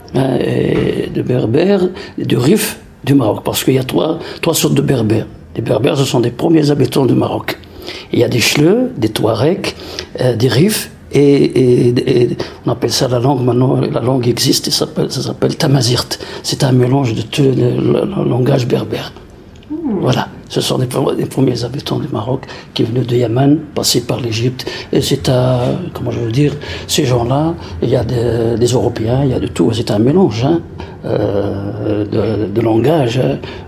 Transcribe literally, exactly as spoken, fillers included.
hein, et de Berbères, et du Rif du Maroc, parce qu'il y a trois, trois sortes de Berbères. Les Berbères, ce sont des premiers habitants du Maroc. Il y a des Chleux, des Touaregs, euh, des Rifs, et, et, et on appelle ça la langue, maintenant la langue existe, ça s'appelle, ça s'appelle Tamazirt. C'est un mélange de tout le, le, le langage berbère. Mmh. Voilà, ce sont des, des premiers habitants du Maroc qui venaient de Yémen, passés par l'Égypte, et c'est à, comment je veux dire, ces gens-là, il y a des, des Européens, il y a de tout, c'est un mélange, hein, euh, de, de langage, hein,